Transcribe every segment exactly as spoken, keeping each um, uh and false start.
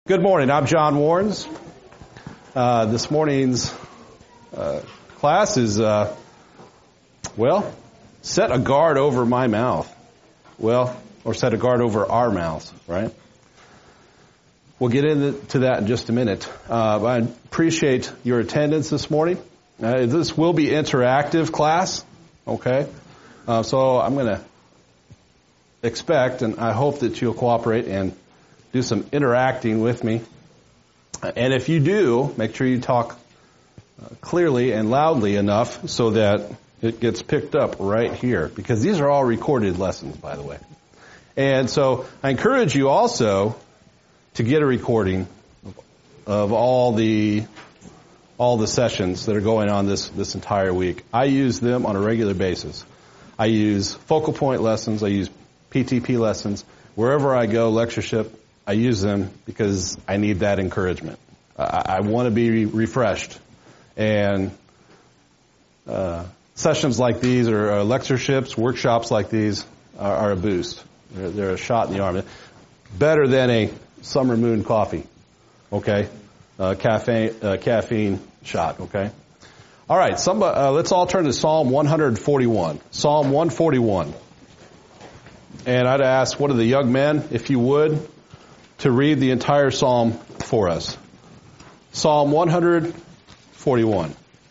Good morning. I'm John Warrens. Uh, this morning's uh, class is, uh, well, set a guard over my mouth. Well, or set a guard over our mouths, right? We'll get into that in just a minute. Uh, I appreciate your attendance this morning. Uh, this will be interactive class, okay? Uh, so I'm going to expect, and I hope that you'll cooperate and do some interacting with me. And if you do, make sure you talk uh, clearly and loudly enough so that it gets picked up right here, because these are all recorded lessons, by the way. And so I encourage you also to get a recording of all the all the sessions that are going on this, this entire week. I use them on a regular basis. I use focal point lessons. I use P T P lessons. Wherever I go, lectureship, I use them because I need that encouragement. I, I want to be refreshed. And uh, sessions like these, or uh, lectureships, workshops like these, are, are a boost. They're, they're a shot in the arm. Better than a summer moon coffee, okay? Uh, caffeine, uh, caffeine shot, okay? All right, somebody, uh, let's all turn to Psalm one forty-one. Psalm one forty-one. And I'd ask one of the young men, if you would, to read the entire psalm for us. Psalm one forty-one.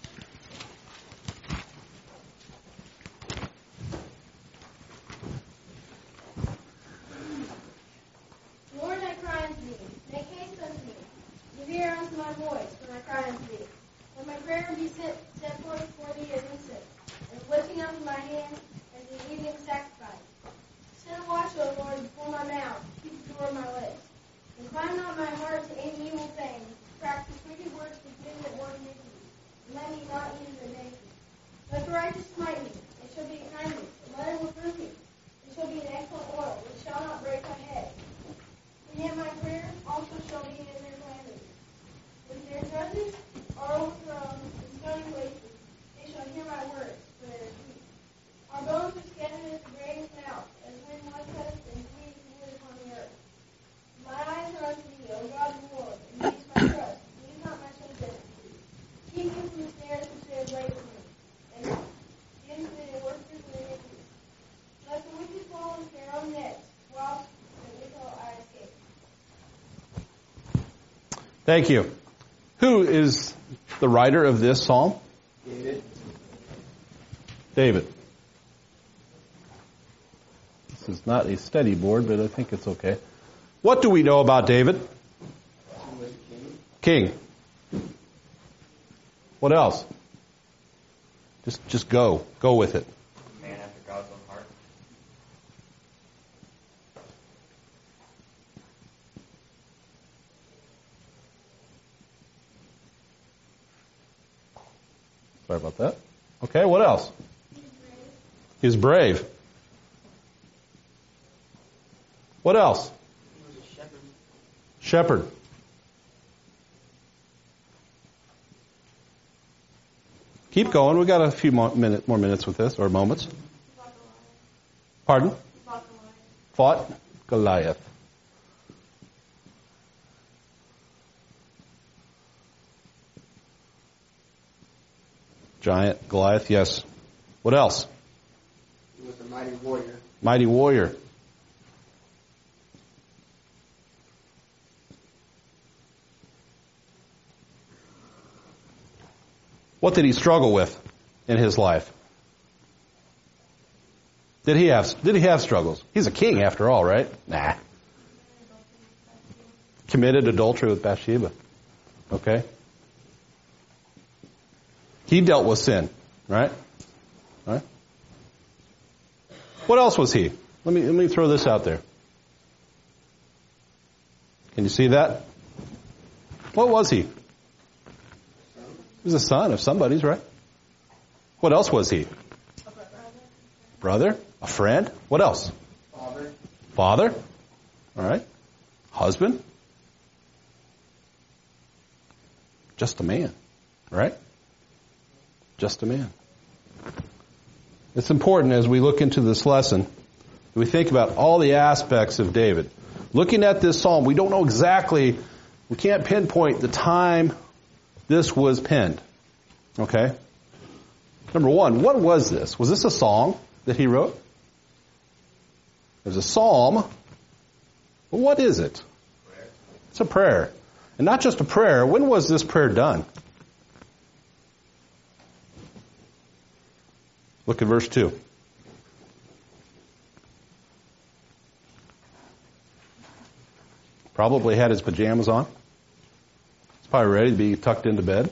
Lord, I cry unto thee. Make haste unto me. Give ear unto my voice when I cry unto thee. Let my prayer be set, set forth before thee as incense, and lifting up my hands as the evening sacrifice. Set a watch, O Lord, before my mouth. Keep the door of my lips. Incline not my heart to any evil thing, practice wicked works with them that work iniquity, and let me not eat of the nation. Let the righteous smite me, it shall be a kindness, and let him reprove me, it shall be an excellent oil, which shall not break my head. And yet my prayer also shall be in their calamity. When their judges are overthrown in stony places, they shall hear my words, for they are sweet. Our bones are scattered at the grave's mouth, as when one cutteth and cleaves wood upon the earth. My eyes are unto thee, O God the Lord, and thee is my trust. Leave not my soul dead. Keep me from the snares which they have laid for me, and into the workers of iniquity. Let the wicked fall into their own nets, whilst the wicked I escape. Thank you. Who is the writer of this psalm? David. David. This is not a steady board, but I think it's okay. What do we know about David? He was a king. King. What else? Just just go. Go with it. Man after God's own heart. Sorry about that. Okay, what else? He's brave. He's brave. What else? He was a shepherd. Shepherd. Keep going. We've got a few more, minute, more minutes with this, or moments. Pardon? Fought Goliath. Giant Goliath, yes. What else? He was a mighty warrior. Mighty warrior. What did he struggle with in his life? Did he have did he have struggles? He's a king after all, right? Nah. Committed adultery with Bathsheba. Okay. He dealt with sin, right? Right? What else was he? Let me let me throw this out there. Can you see that? What was he? He was a son of somebody's, right? What else was he? A brother. Brother? A friend? What else? Father. Father? All right. Husband? Just a man, right? Just a man. It's important as we look into this lesson that we think about all the aspects of David. Looking at this psalm, we don't know exactly We can't pinpoint the time this was penned. Okay? Number one, what was this? Was this a song that he wrote? It was a psalm. Well, what is it? Prayer. It's a prayer. And not just a prayer. When was this prayer done? Look at verse two. Probably had his pajamas on. He's probably ready to be tucked into bed.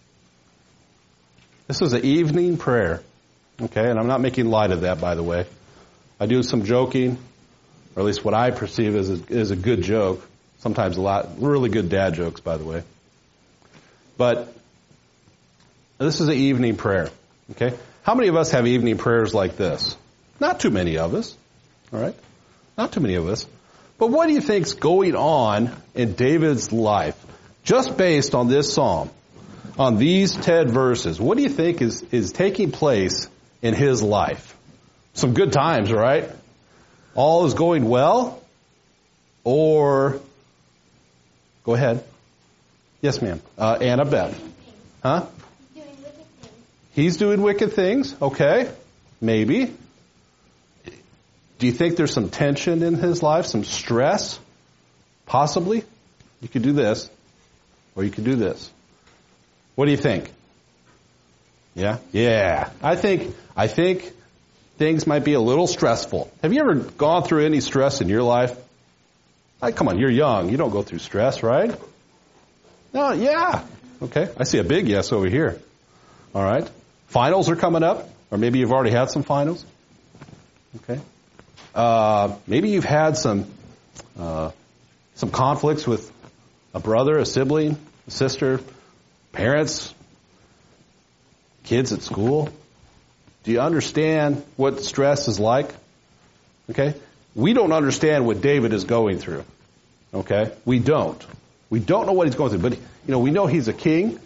This is an evening prayer. Okay, and I'm not making light of that, by the way. I do some joking, or at least what I perceive as a, as a good joke. Sometimes a lot, really good dad jokes, by the way. But this is an evening prayer. Okay, how many of us have evening prayers like this? Not too many of us. All right, not too many of us. But what do you think's going on in David's life, just based on this psalm, on these ten verses? What do you think is, is taking place in his life? Some good times, right? All is going well? Or, go ahead. Yes, ma'am. Uh, Annabeth. Huh? He's doing wicked things. He's doing wicked things? Okay. Maybe. Do you think there's some tension in his life, some stress? Possibly. You could do this, or you could do this. What do you think? Yeah? Yeah. I think, I think things might be a little stressful. Have you ever gone through any stress in your life? Like, come on, you're young. You don't go through stress, right? No, yeah. Okay. I see a big yes over here. All right. Finals are coming up, or maybe you've already had some finals. Okay. Uh, maybe you've had some uh, some conflicts with a brother, a sibling, a sister, parents, kids at school. Do you understand what stress is like? Okay? We don't understand what David is going through. Okay? We don't. We don't know what he's going through. But, you know, we know he's a king.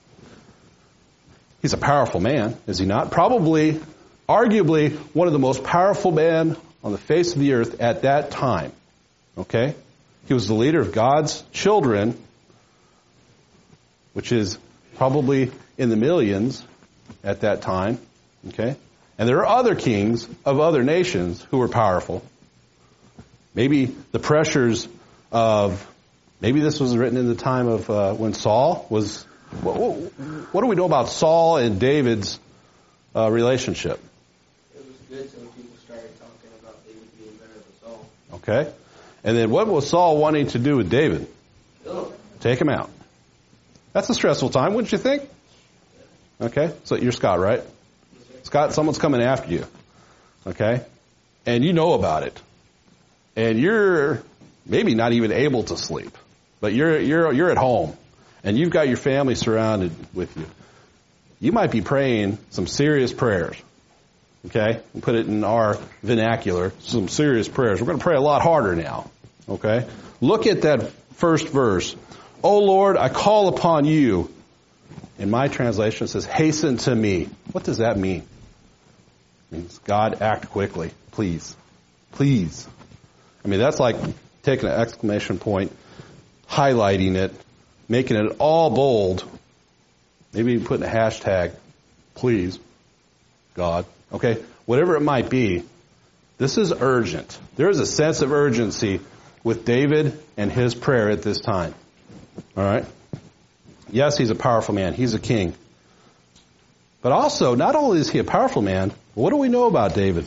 He's a powerful man, is he not? Probably, arguably, one of the most powerful men on the face of the earth at that time. Okay? He was the leader of God's children, which is probably in the millions at that time. Okay? And there are other kings of other nations who were powerful. Maybe the pressures of, maybe this was written in the time of uh, when Saul was, what, what, what do we know about Saul and David's uh, relationship? It was good till people started talking about David being better than Saul. Okay? And then what was Saul wanting to do with David? Kill him. Take him out. That's a stressful time, wouldn't you think? Okay? So you're Scott, right? Scott, someone's coming after you. Okay? And you know about it. And you're maybe not even able to sleep. But you're you're you're at home. And you've got your family surrounded with you. You might be praying some serious prayers. Okay? We'll put it in our vernacular. Some serious prayers. We're going to pray a lot harder now. Okay? Look at that first verse. O Lord, I call upon you. In my translation it says, hasten to me. What does that mean? It means, God, act quickly. Please. Please. I mean, that's like taking an exclamation point, highlighting it, making it all bold, maybe even putting a hashtag, please, God. Okay? Whatever it might be, this is urgent. There is a sense of urgency with David and his prayer at this time. All right? Yes, he's a powerful man. He's a king. But also, not only is he a powerful man, what do we know about David?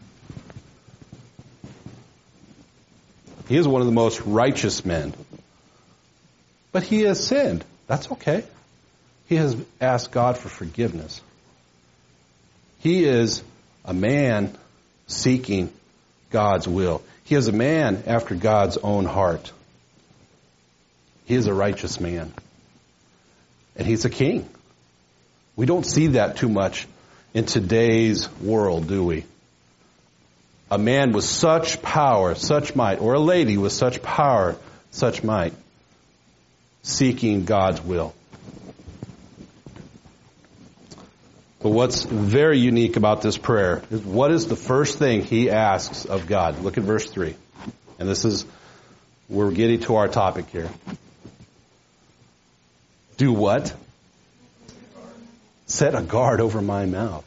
He is one of the most righteous men. But he has sinned. That's okay. He has asked God for forgiveness. He is a man seeking God's will. He is a man after God's own heart. He is a righteous man. And he's a king. We don't see that too much in today's world, do we? A man with such power, such might, or a lady with such power, such might, seeking God's will. But what's very unique about this prayer is what is the first thing he asks of God? Look at verse three. And this is, we're getting to our topic here. Do what? Set a guard over my mouth.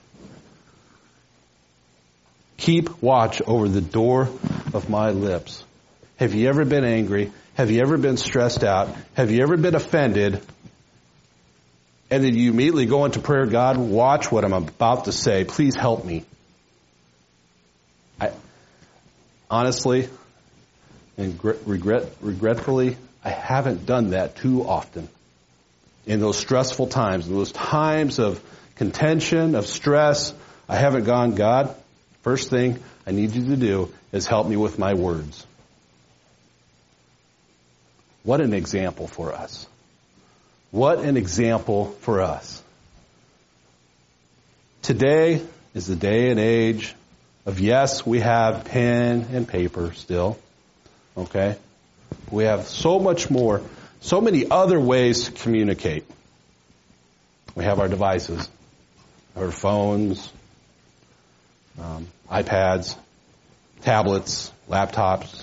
Keep watch over the door of my lips. Have you ever been angry? Have you ever been stressed out? Have you ever been offended? And then you immediately go into prayer, God, watch what I'm about to say. Please help me. I, honestly, and regret, regretfully, I haven't done that too often. In those stressful times, in those times of contention, of stress, I haven't gone, God, first thing I need you to do is help me with my words. What an example for us. What an example for us. Today is the day and age of, yes, we have pen and paper still. Okay? We have so much more, so many other ways to communicate. We have our devices, our phones, um, iPads, tablets, laptops.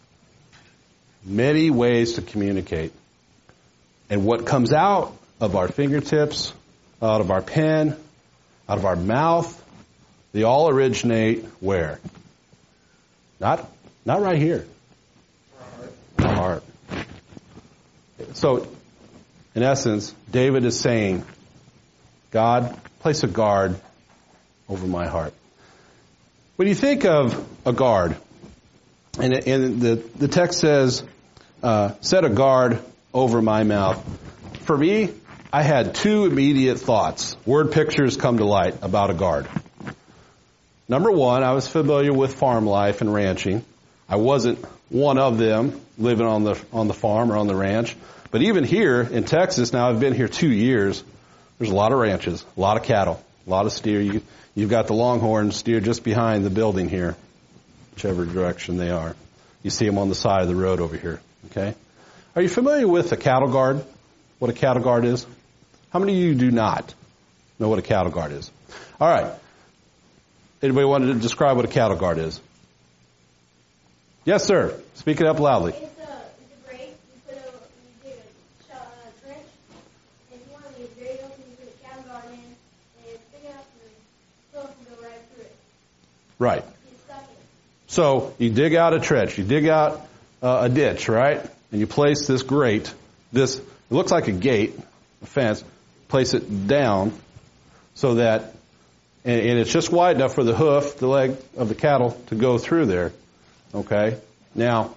Many ways to communicate. And what comes out of our fingertips, out of our pen, out of our mouth, they all originate where? Not, not right here. Our heart. So, in essence, David is saying, God, place a guard over my heart. When you think of a guard, and, and the, the text says, uh, set a guard over my mouth. For me, I had two immediate thoughts. Word pictures come to light about a guard. Number one, I was familiar with farm life and ranching. I wasn't one of them living on the on the farm or on the ranch. But even here in Texas, now I've been here two years, there's a lot of ranches, a lot of cattle, a lot of steer. You, you've got the longhorn steer just behind the building here, whichever direction they are. You see them on the side of the road over here. Okay? Are you familiar with a cattle guard? What a cattle guard is? How many of you do not know what a cattle guard is? All right. Anybody want to describe what a cattle guard is? Yes, sir. Speak it up loudly. It's a, it's a grate. You put a, you dig a, a trench, and if you want to leave a grate open, you put a cattle guard in, and it's big enough for the phone to go right through it. Right. It's stuck in. So you dig out a trench, you dig out uh, a ditch, right? And you place this grate, this, it looks like a gate, a fence, place it down so that, and, and it's just wide enough for the hoof, the leg of the cattle to go through there. Okay? Now,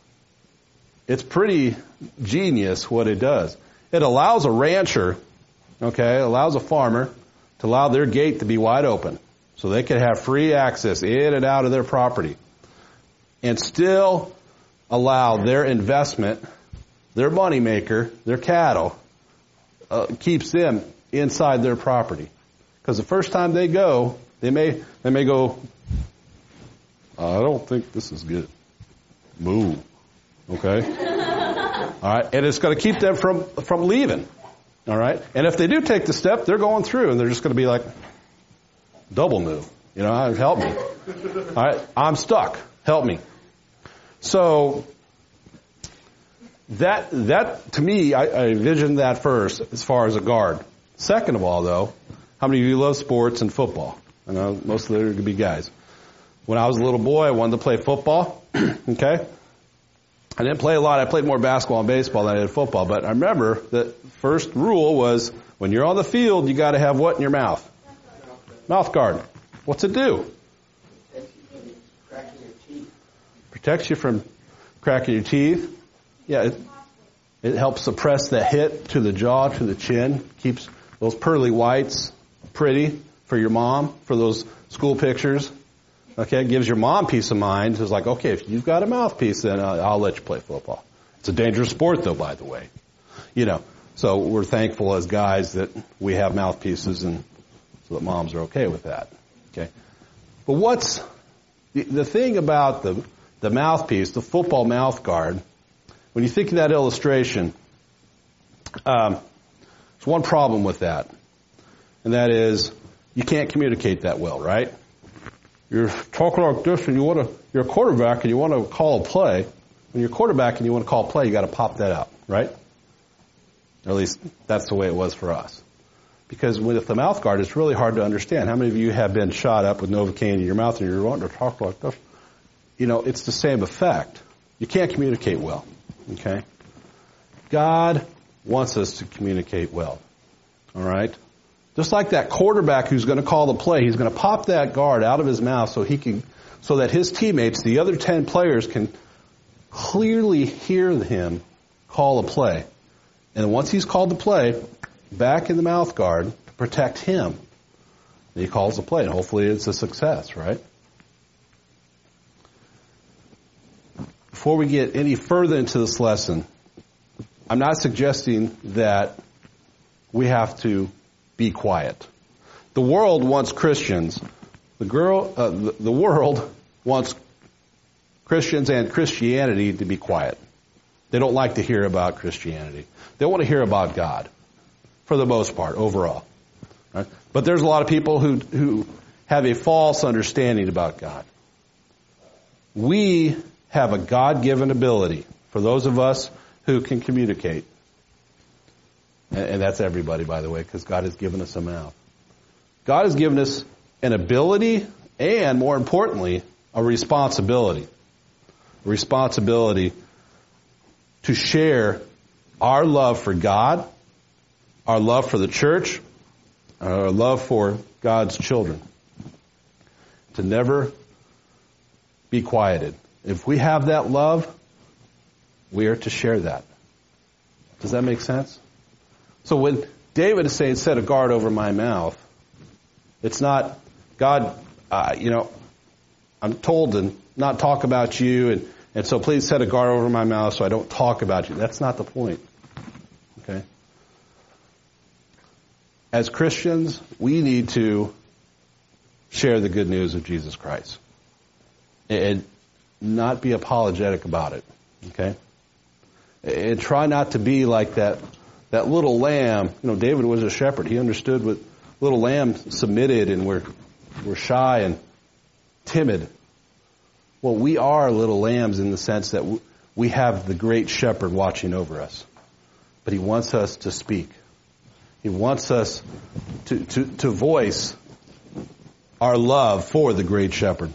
it's pretty genius what it does. It allows a rancher, okay, it allows a farmer to allow their gate to be wide open so they can have free access in and out of their property and still allow their investment, their moneymaker, their cattle, uh, keeps them inside their property. Because the first time they go, they may they may go, I don't think this is good. Moo. Okay? All right? And it's going to keep them from, from leaving. All right? And if they do take the step, they're going through, and they're just going to be like, double moo. You know, help me. All right? I'm stuck. Help me. So, that, that to me, I, I envisioned that first as far as a guard. Second of all, though, how many of you love sports and football? I know most of them are going to be guys. When I was a little boy, I wanted to play football. Okay? I didn't play a lot. I played more basketball and baseball than I did football. But I remember the first rule was when you're on the field, you got to have what in your mouth? Mouth guard. What's it do? Protects you from cracking your teeth. Yeah, it, it helps suppress the hit to the jaw, to the chin. Keeps those pearly whites pretty for your mom, for those school pictures. Okay, it gives your mom peace of mind. It's like, okay, if you've got a mouthpiece, then I'll, I'll let you play football. It's a dangerous sport, though, by the way. You know, so we're thankful as guys that we have mouthpieces, and so that moms are okay with that. Okay, but what's the, the thing about the the mouthpiece, the football mouth guard? When you think of that illustration, um, there's one problem with that, and that is you can't communicate that well, right? You're talking like this, and you want to. You're a quarterback, and you want to call a play. When you're a quarterback and you want to call a play, you got to pop that out, right? Or at least that's the way it was for us. Because with the mouth guard, it's really hard to understand. How many of you have been shot up with Novocaine in your mouth and you're wanting to talk like this? You know, it's the same effect. You can't communicate well. Okay? God wants us to communicate well. All right? Just like that quarterback who's going to call the play, he's going to pop that guard out of his mouth so he can, so that his teammates, the other ten players, can clearly hear him call a play. And once he's called the play, back in the mouth guard to protect him. And he calls the play, and hopefully it's a success, right? Before we get any further into this lesson, I'm not suggesting that we have to be quiet. The world wants Christians. The girl, uh, the, the world wants Christians and Christianity to be quiet. They don't like to hear about Christianity. They want to hear about God, for the most part, overall. Right? But there's a lot of people who who have a false understanding about God. We have a God-given ability for those of us who can communicate. And, and that's everybody, by the way, because God has given us a mouth. God has given us an ability and, more importantly, a responsibility. A responsibility to share our love for God, our love for the church, our love for God's children. To never be quieted. If we have that love, we are to share that. Does that make sense? So when David is saying, set a guard over my mouth, it's not, God, uh, you know, I'm told to not talk about you, and, and so please set a guard over my mouth so I don't talk about you. That's not the point. Okay? As Christians, we need to share the good news of Jesus Christ. And not be apologetic about it. Okay? And try not to be like that that little lamb. You know, David was a shepherd. He understood what little lambs submitted and were were shy and timid. Well, we are little lambs in the sense that we have the great shepherd watching over us. But he wants us to speak. He wants us to, to, to voice our love for the great shepherd.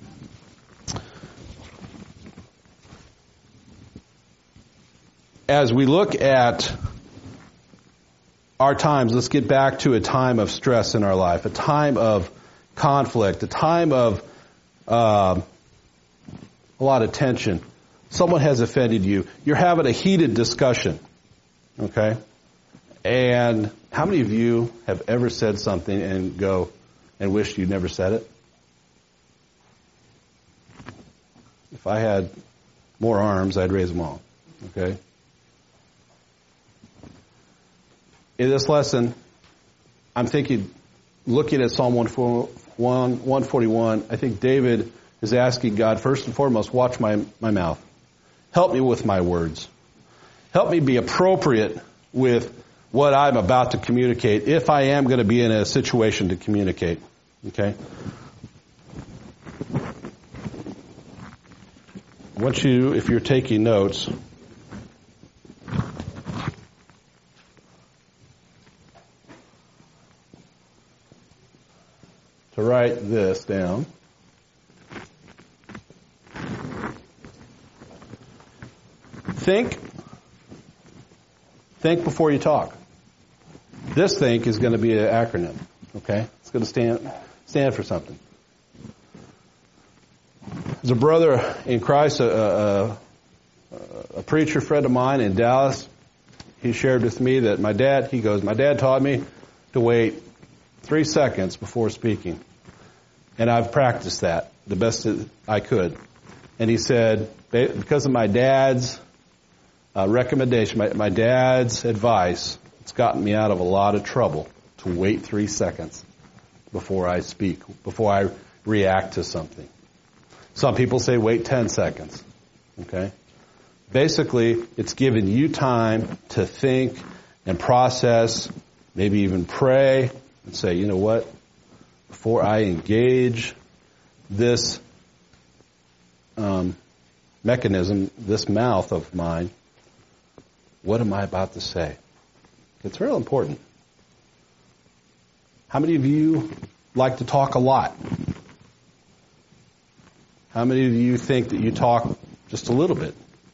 As we look at our times, let's get back to a time of stress in our life, a time of conflict, a time of uh, a lot of tension. Someone has offended you. You're having a heated discussion, okay? And how many of you have ever said something and go and wished you never said it? If I had more arms, I'd raise them all, okay? In this lesson, I'm thinking, looking at Psalm one forty-one, I think David is asking God, first and foremost, watch my, my mouth. Help me with my words. Help me be appropriate with what I'm about to communicate, if I am going to be in a situation to communicate. Okay? I want you, if you're taking notes, to write this down. Think. Think before you talk. This think is going to be an acronym. Okay? It's going to stand stand for something. There's a brother in Christ, a, a, a preacher friend of mine in Dallas. He shared with me that my dad, he goes, my dad taught me to wait three seconds before speaking. And I've practiced that the best that I could. And he said, because of my dad's uh, recommendation, my, my dad's advice, it's gotten me out of a lot of trouble to wait three seconds before I speak, before I react to something. Some people say wait ten seconds. Okay? Basically, it's giving you time to think and process, maybe even pray and say, you know what? Before I engage this um, mechanism, this mouth of mine, what am I about to say? It's real important. How many of you like to talk a lot? How many of you think that you talk just a little bit?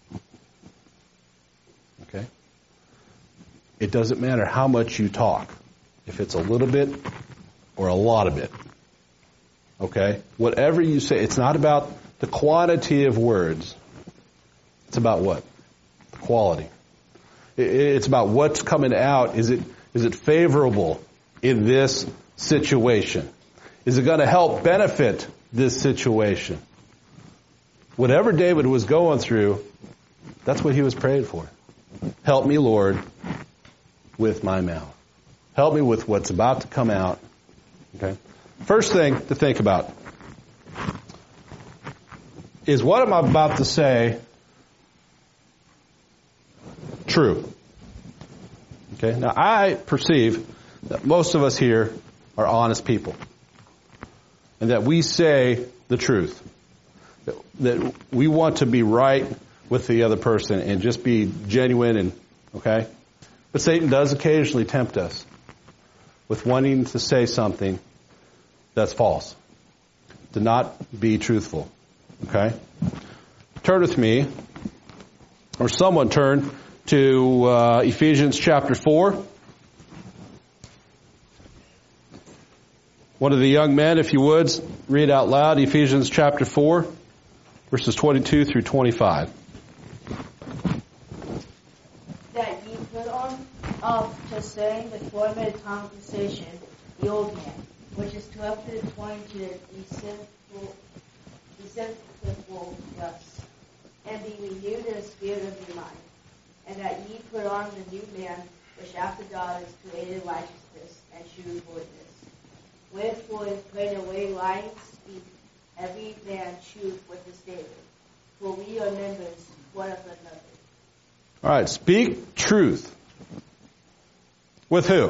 Okay? It doesn't matter how much you talk. If it's a little bit or a lot of it. Okay? Whatever you say, it's not about the quantity of words. It's about what? The quality. It's about what's coming out. Is it is it favorable in this situation? Is it going to help benefit this situation? Whatever David was going through, that's what he was praying for. Help me, Lord, with my mouth. Help me with what's about to come out. Okay? First thing to think about is, what am I about to say true? Okay? Now, I perceive that most of us here are honest people, and that we say the truth. That, that we want to be right with the other person and just be genuine, and okay? But Satan does occasionally tempt us with wanting to say something that's false, to not be truthful. Okay? Turn with me, or someone turn to uh, Ephesians chapter four. One of the young men, if you would, read out loud Ephesians chapter four, verses twenty-two through twenty-five. That ye put on of to saying the former conversation, the old man, which is corrupted according to the deceitful, deceitful lusts, and be renewed in the spirit of your mind, and that ye put on the new man, which after God is created in righteousness and true holiness. Wherefore, put away lying, speak every man truth with his neighbor, for we are members one of another. All right, speak truth. With who?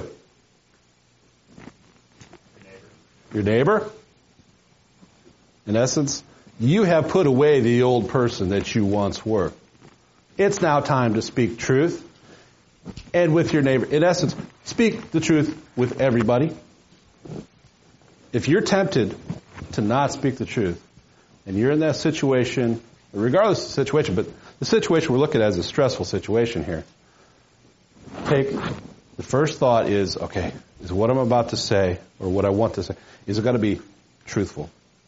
Your neighbor. In essence, you have put away the old person that you once were. It's now time to speak truth. And with your neighbor. In essence, speak the truth with everybody. If you're tempted to not speak the truth, and you're in that situation, regardless of the situation, but the situation we're looking at is a stressful situation here. Take, the first thought is, okay, is what I'm about to say, or what I want to say, is it going to be truthful?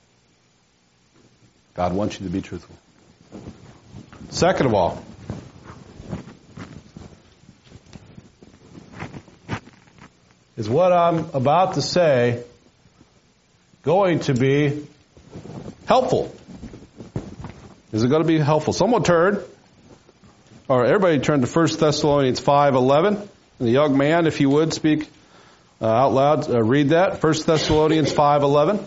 God wants you to be truthful. Second of all, is what I'm about to say going to be helpful? Is it going to be helpful? Someone turn, or everybody turn to First Thessalonians five eleven. And the young man, if you would, speak uh, out loud, uh, read that. First Thessalonians five eleven.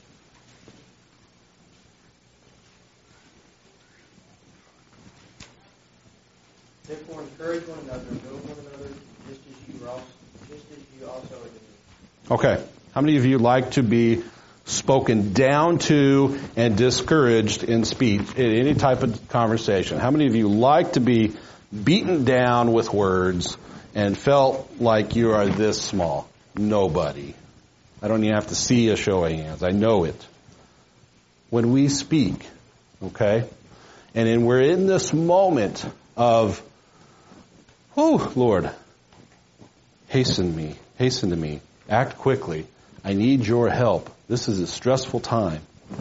Therefore encourage one another, build one another, just as you are also, just as you also are doing. Okay. How many of you like to be spoken down to and discouraged in speech, in any type of conversation? How many of you like to be beaten down with words and felt like you are this small? Nobody. I don't even have to see a show of hands. I know it. When we speak, okay, and then we're in this moment of, oh, Lord, hasten me, hasten to me, act quickly. I need your help. This is a stressful time.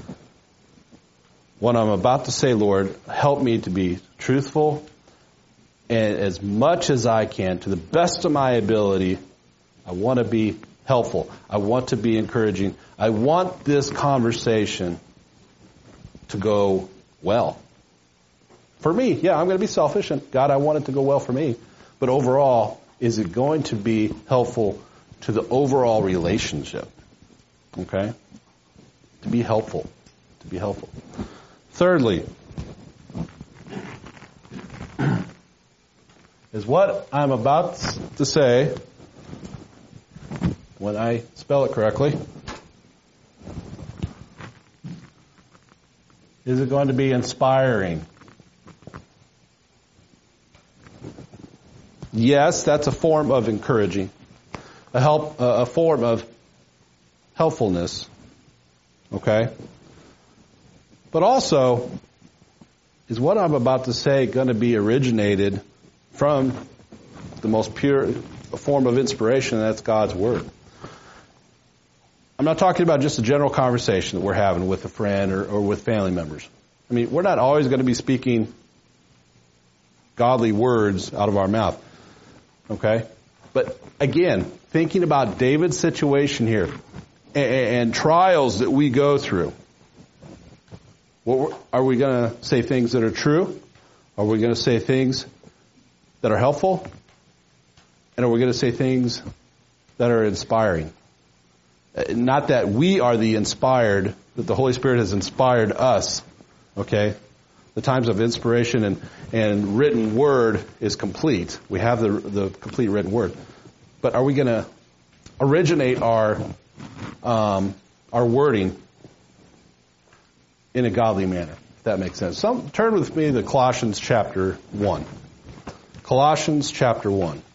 What I'm about to say, Lord, help me to be truthful, and as much as I can, to the best of my ability, I want to be helpful. I want to be encouraging. I want this conversation to go well. For me, yeah, I'm going to be selfish, and God, I want it to go well for me. But overall, is it going to be helpful to the overall relationship? Okay? To be helpful. To be helpful. Thirdly, is what I'm about to say, when I spell it correctly, is it going to be inspiring? Yes, that's a form of encouraging, a help, a form of helpfulness. Okay? But also, is what I'm about to say going to be originated from the most pure form of inspiration, and that's God's Word? I'm not talking about just a general conversation that we're having with a friend or, or with family members. I mean, we're not always going to be speaking godly words out of our mouth. Okay? But again, thinking about David's situation here and, and trials that we go through, what, are we going to say things that are true? Are we going to say things that are helpful? And are we going to say things that are inspiring? Not that we are the inspired, that the Holy Spirit has inspired us. Okay? The times of inspiration and, and written word is complete. We have the, the complete written word. But are we going to originate our, um, our wording in a godly manner? If that makes sense. Some, turn with me to Colossians chapter one. Colossians chapter one.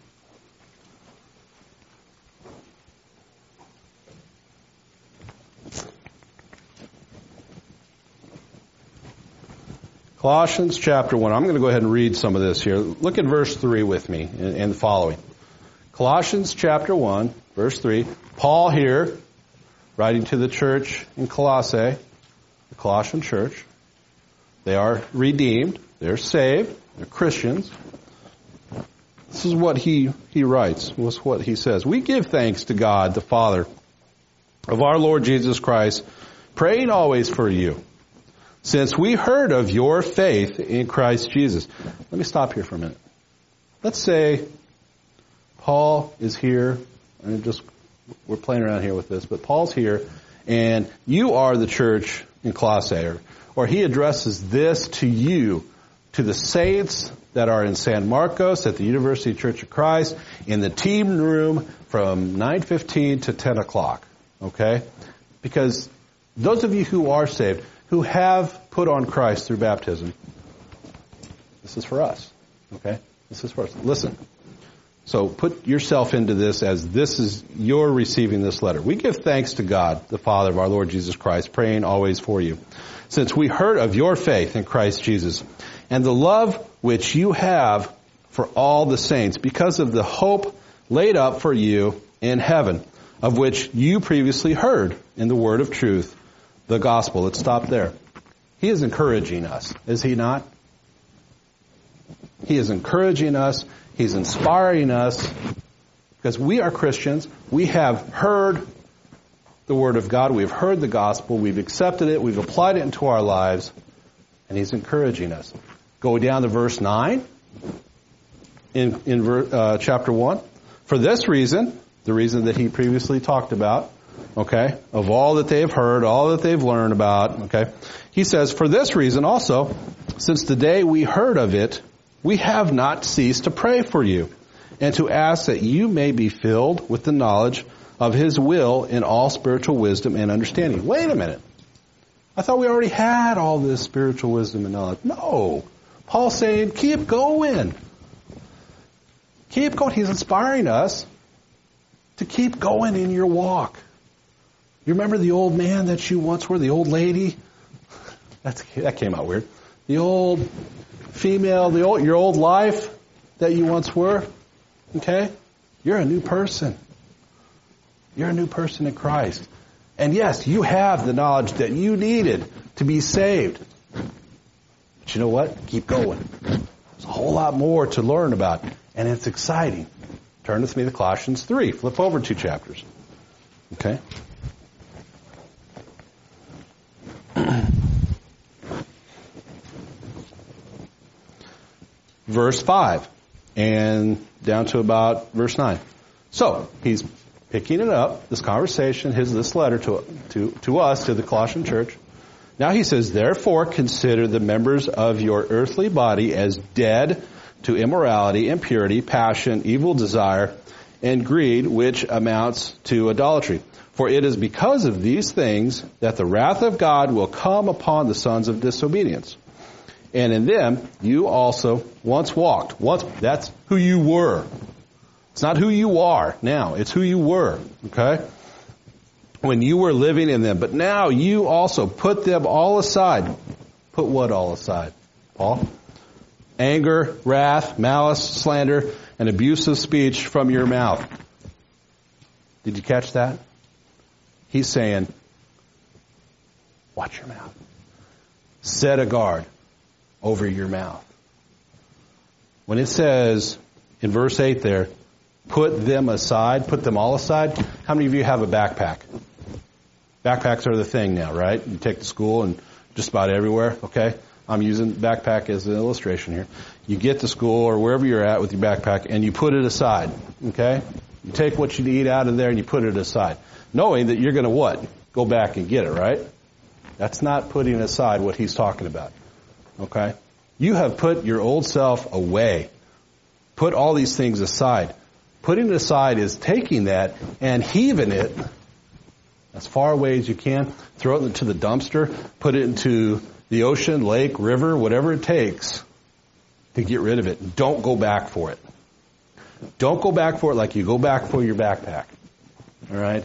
Colossians chapter one. I'm going to go ahead and read some of this here. Look at verse three with me and, and the following. Colossians chapter one, verse three. Paul here, writing to the church in Colossae, the Colossian church. They are redeemed. They're saved. They're Christians. This is what he, he writes. This is what he says. We give thanks to God, the Father of our Lord Jesus Christ, praying always for you, since we heard of your faith in Christ Jesus. Let me stop here for a minute. Let's say Paul is here, and just we're playing around here with this, but Paul's here, and you are the church in Colossae, or, or he addresses this to you, to the saints that are in San Marcos at the University Church of Christ, in the team room from nine fifteen to ten o'clock. Okay? Because those of you who are saved, who have put on Christ through baptism, this is for us. Okay? This is for us. Listen. So put yourself into this as this is, you're receiving this letter. We give thanks to God, the Father of our Lord Jesus Christ, praying always for you, since we heard of your faith in Christ Jesus and the love which you have for all the saints, because of the hope laid up for you in heaven, of which you previously heard in the word of truth, the gospel. Let's stop there. He is encouraging us, is he not? He is encouraging us. He's inspiring us because we are Christians. We have heard the word of God. We've heard the gospel. We've accepted it. We've applied it into our lives. And he's encouraging us. Go down to verse nine in, in uh, chapter one. For this reason, the reason that he previously talked about, okay, of all that they've heard, all that they've learned about, okay, he says, for this reason also, since the day we heard of it, we have not ceased to pray for you and to ask that you may be filled with the knowledge of his will in all spiritual wisdom and understanding. Wait a minute. I thought we already had all this spiritual wisdom and knowledge. No. Paul's saying, keep going. Keep going. He's inspiring us to keep going in your walk. You remember the old man that you once were, the old lady? That's, that came out weird. The old female, the old, your old life that you once were. Okay? You're a new person. You're a new person in Christ. And yes, you have the knowledge that you needed to be saved. But you know what? Keep going. There's a whole lot more to learn about. And it's exciting. Turn with me to Colossians three. Flip over two chapters. Okay? Verse five. And down to about verse nine. So, he's picking it up, this conversation, his this letter to, to, to us, to the Colossian church. Now he says, therefore consider the members of your earthly body as dead to immorality, impurity, passion, evil desire, and greed, which amounts to idolatry. For it is because of these things that the wrath of God will come upon the sons of disobedience. And in them, you also once walked. Once, that's who you were. It's not who you are now. It's who you were. Okay? When you were living in them. But now you also put them all aside. Put what all aside? Paul? Anger, wrath, malice, slander, and abusive speech from your mouth. Did you catch that? He's saying, watch your mouth. Set a guard over your mouth. When it says in verse eight there, put them aside, put them all aside, how many of you have a backpack? Backpacks are the thing now, right? You take to school and just about everywhere, okay? I'm using backpack as an illustration here. You get to school or wherever you're at with your backpack and you put it aside, okay? You take what you need out of there and you put it aside. Knowing that you're going to what? Go back and get it, right? That's not putting aside what he's talking about. Okay? You have put your old self away. Put all these things aside. Putting it aside is taking that and heaving it as far away as you can. Throw it into the dumpster. Put it into the ocean, lake, river, whatever it takes to get rid of it. Don't go back for it. Don't go back for it like you go back for your backpack. All right?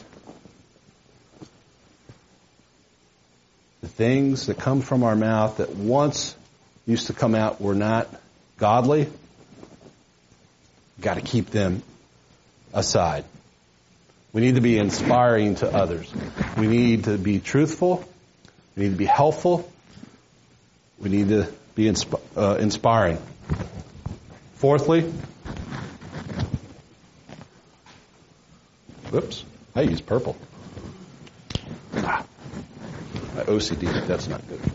The things that come from our mouth that once used to come out were not godly, got to keep them aside. We need to be inspiring to others. We need to be truthful. We need to be helpful. We need to be insp- uh, inspiring. Fourthly, whoops, I use purple. Ah, my O C D, that's not good.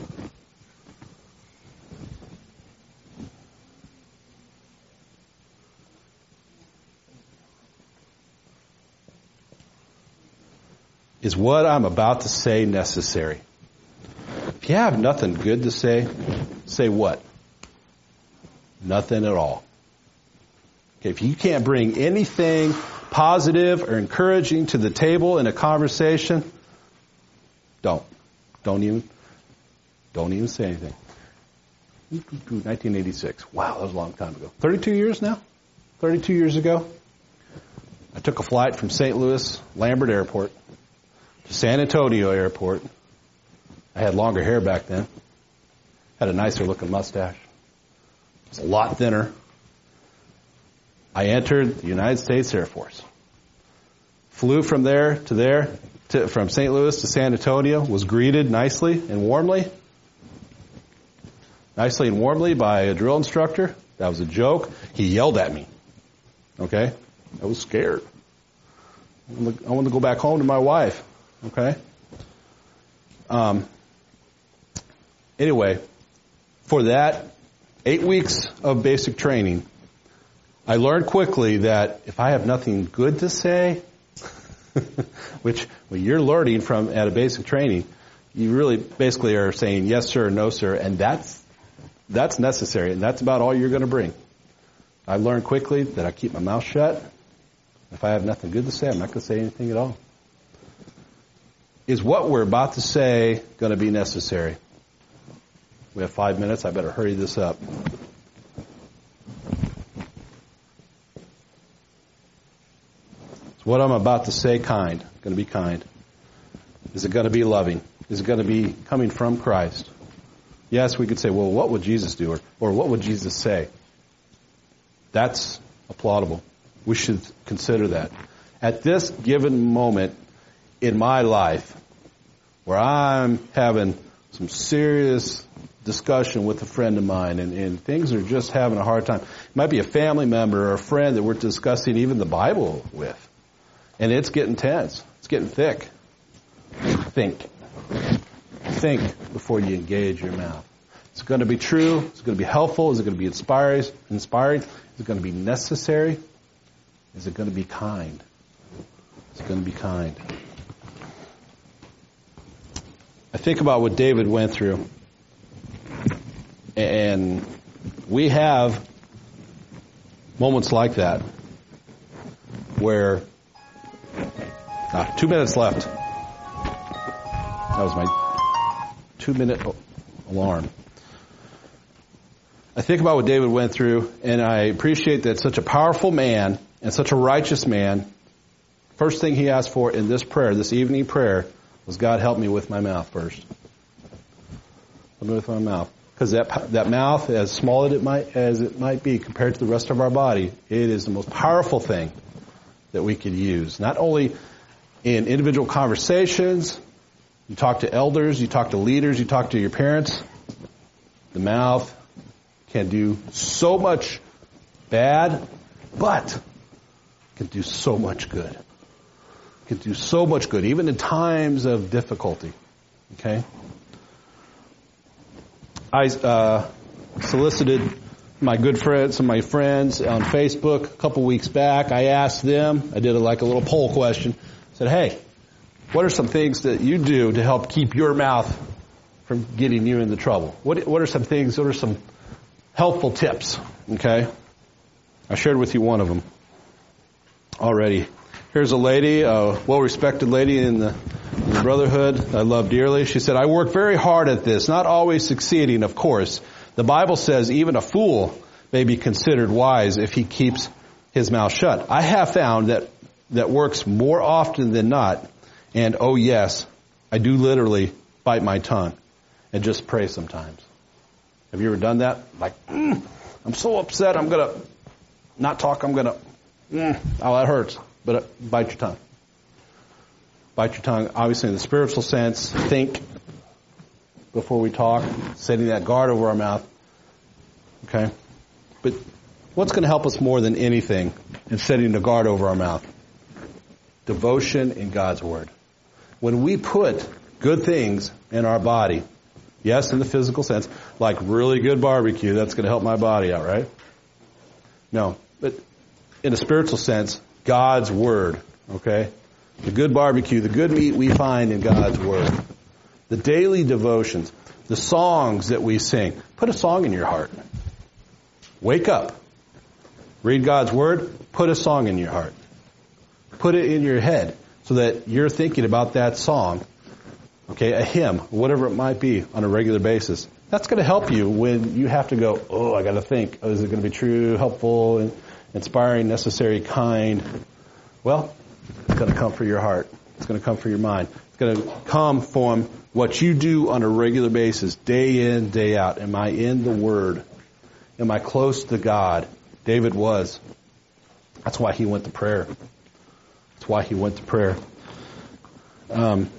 Is what I'm about to say necessary? If you have nothing good to say, say what? Nothing at all. Okay, if you can't bring anything positive or encouraging to the table in a conversation, don't. Don't even, don't even say anything. nineteen eighty-six. Wow, that was a long time ago. thirty-two years now? thirty-two years ago? I took a flight from Saint Louis Lambert Airport to San Antonio Airport. I had longer hair back then. Had a nicer looking mustache. It was a lot thinner. I entered the United States Air Force. Flew from there to there, to, from Saint Louis to San Antonio, was greeted nicely and warmly. Nicely and warmly by a drill instructor. That was a joke. He yelled at me. Okay? I was scared. I wanted to go back home to my wife. Okay? Um, anyway, for that eight weeks of basic training, I learned quickly that if I have nothing good to say, which when you're learning from at a basic training, you really basically are saying yes sir, no sir, and that's that's necessary, and that's about all you're going to bring. I learned quickly that I keep my mouth shut. If I have nothing good to say, I'm not going to say anything at all. Is what we're about to say going to be necessary? We have five minutes. I better hurry this up. Is what I'm about to say kind? Going to be kind? Is it going to be loving? Is it going to be coming from Christ? Yes, we could say, well, what would Jesus do? Or, or what would Jesus say? That's applaudable. We should consider that. At this given moment in my life, where I'm having some serious discussion with a friend of mine, and, and things are just having a hard time. It might be a family member or a friend that we're discussing even the Bible with. And it's getting tense. It's getting thick. Think. Think before you engage your mouth. Is it going to be true? Is it going to be helpful? Is it going to be inspiring? Inspiring? Is it going to be necessary? Is it going to be kind? Is it going to be kind? I think about what David went through. And we have moments like that where, ah, two minutes left. That was my two minute alarm. I think about what David went through, and I appreciate that such a powerful man and such a righteous man, first thing he asked for in this prayer, this evening prayer, was, God, help me with my mouth first. Help me with my mouth. Because that that mouth, as small as it might as it might be compared to the rest of our body, it is the most powerful thing that we could use. Not only in individual conversations, you talk to elders, you talk to leaders, you talk to your parents. The mouth can do so much bad, but can do so much good. Can do so much good, even in times of difficulty. Okay. I uh, solicited my good friends, some of my friends on Facebook a couple weeks back. I asked them, I did a, like a little poll question. I said, hey, what are some things that you do to help keep your mouth from getting you into trouble? What, what are some things, what are some helpful tips? Okay. I shared with you one of them already. Here's a lady, a well-respected lady in the, in the brotherhood I love dearly. She said, I work very hard at this, not always succeeding, of course. The Bible says even a fool may be considered wise if he keeps his mouth shut. I have found that that works more often than not. And oh yes, I do literally bite my tongue and just pray sometimes. Have you ever done that? Like, mm, I'm so upset, I'm going to not talk, I'm going to, mm, oh, that hurts. But uh, bite your tongue. Bite your tongue, obviously in the spiritual sense. Think before we talk, setting that guard over our mouth. Okay? But what's going to help us more than anything in setting the guard over our mouth? Devotion in God's Word. When we put good things in our body, yes, in the physical sense, like really good barbecue, that's going to help my body out, right? No, but in a spiritual sense, God's Word, okay? The good barbecue, the good meat we find in God's Word. The daily devotions, the songs that we sing. Put a song in your heart. Wake up. Read God's Word. Put a song in your heart. Put it in your head so that you're thinking about that song, okay, a hymn, whatever it might be, on a regular basis. That's going to help you when you have to go, oh, I got to think. Oh, is it going to be true, helpful, and inspiring, necessary, kind? Well, it's going to come for your heart. It's going to come for your mind. It's going to come from what you do on a regular basis, day in, day out. Am I in the Word? Am I close to God? David was. That's why he went to prayer. That's why he went to prayer. Um,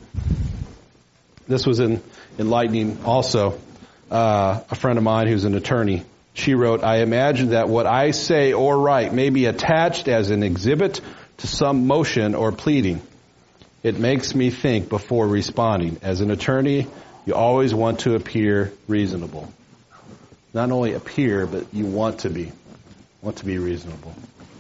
this was in, enlightening also. Uh, a friend of mine who's an attorney, she wrote, I imagine that what I say or write may be attached as an exhibit to some motion or pleading. It makes me think before responding. As an attorney, you always want to appear reasonable. Not only appear, but you want to be. Want to be reasonable.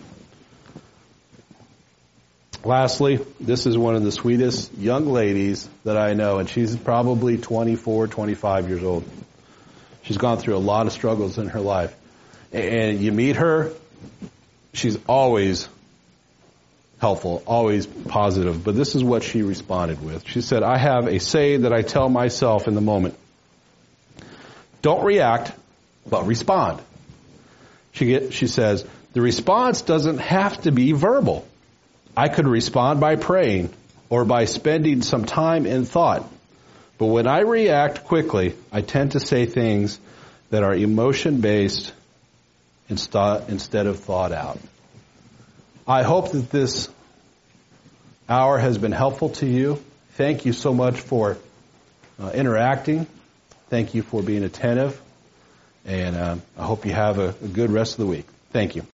Lastly, this is one of the sweetest young ladies that I know, and she's probably twenty-four, twenty-five years old. She's gone through a lot of struggles in her life. And you meet her, she's always helpful, always positive. But this is what she responded with. She said, I have a saying that I tell myself in the moment. Don't react, but respond. She get, she says, the response doesn't have to be verbal. I could respond by praying or by spending some time in thought. But when I react quickly, I tend to say things that are emotion-based instead of thought out. I hope that this hour has been helpful to you. Thank you so much for uh, interacting. Thank you for being attentive. And uh, I hope you have a, a good rest of the week. Thank you.